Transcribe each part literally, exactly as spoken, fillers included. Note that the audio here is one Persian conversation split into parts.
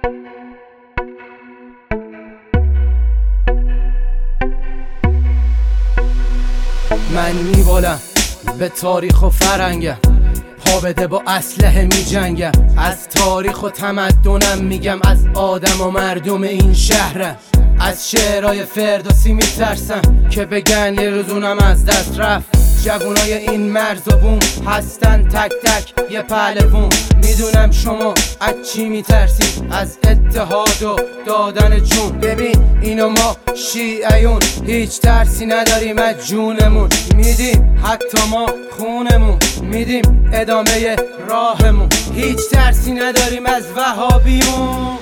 من میبالم به تاریخ و فرنگم، پا بده با اسلحه می جنگم. از تاریخ و تمدنم میگم، از آدم و مردم این شهرم. از شعرهای فردوسی میترسم که بگن یه روزونم از دست رفت. جوونای این مرز و بوم هستن تک تک یه پهلوون. میدونم شما از چی میترسید، از اتحاد و دادن جون. ببین اینو ما شیعیون هیچ ترسی نداریم از جونمون. میدیم حتی ما خونمون، میدیم ادامه راهمون. هیچ ترسی نداریم از وهابیون.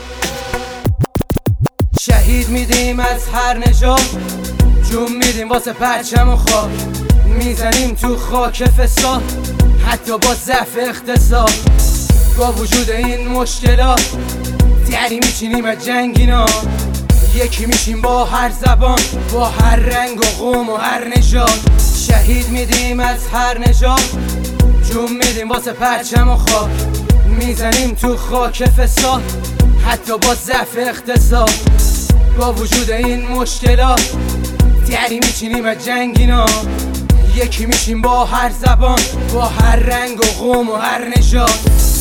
شهید میدیم از هر نژاد، جون میدیم واسه پرچم و خاک. میزنیم تو خاک فساد حتی با ضعف اقتصاد. با وجود این مشکلات دری میچینیم از جنگ اینا. یکی میشیم با هر زبان، با هر رنگ و قوم و هر نژاد. شهید میدیم از هر نژاد، جون میدیم واسه پرچم و خاک. میزنیم تو خاک فساد حتی با ضعف اقتصاد. با وجود این مشکلات دری میچینیم از جنگ اینا. یکی میشیم با هر زبان، با هر رنگ و قوم و هر نژاد.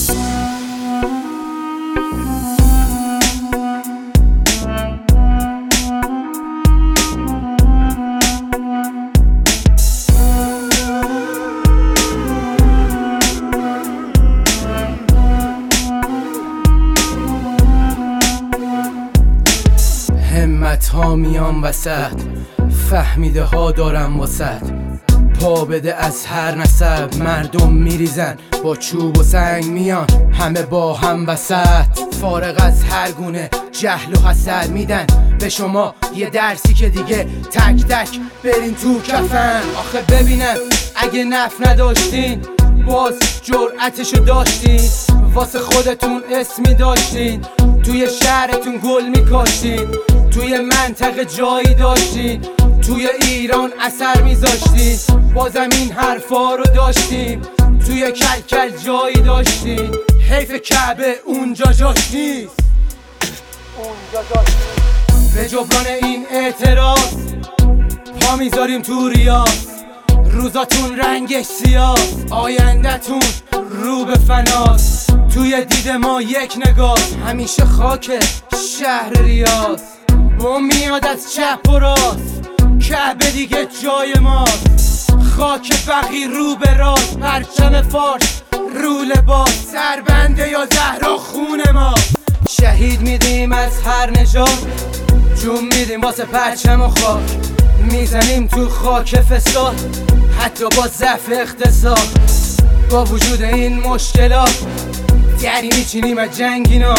همت ها میان وسط، فهمیده ها دارم وسط. پا بده از هر نسب، مردم میریزن با چوب و سنگ میان همه با هم وسط. فارغ از هر گونه جهل و حسد میدن به شما یه درسی که دیگه تک تک برین تو کفن. آخه ببینم اگه نف نداشتین باز جرأتشو داشتین، واسه خودتون اسمی داشتین، توی شهرتون گل میکاشتین، توی منطقه جایی داشتین، توی ایران اثر میذاشتین. بازم این حرفا رو داشتیم، توی کلکل جایی داشتین. حیف کعبه اونجا جاش نیست، اونجا جاش نیست. به جبران این اعتراض پا میذاریم تو ریاض. روزاتون رنگش سیاه، آینده‌تون رو به فناست. توی دید ما یک نگاه همیشه خاک شهر ریاض. بوم میاد از چپ و راست، کعبه دیگه جای ماست. خاک بقی رو به راست، پرچم فارس رو لباس. سربنده یا زهرا خون ما. شهید میدیم از هر نژاد، جون میدیم واسه پرچم و خاک. میزنیم تو خاک فساد حتی با ضعف اقتصاد. با وجود این مشکلات دری میچینیم از جنگ اینا.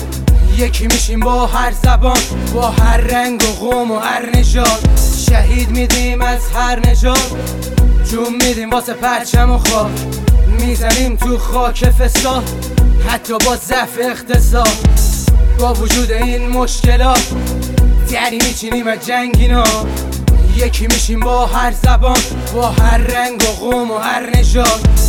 یکی میشیم با هر زبان، با هر رنگ و قوم و هر نژاد. شهید میدیم از هر نژاد، جون میدیم واسه پرچم و خاک. میزنیم تو خاک فساد حتی با ضعف اقتصاد. با وجود این مشکلات دری میچینیم از جنگ اینا. یکی میشیم با هر زبان، با هر رنگ و قوم و هر نژاد.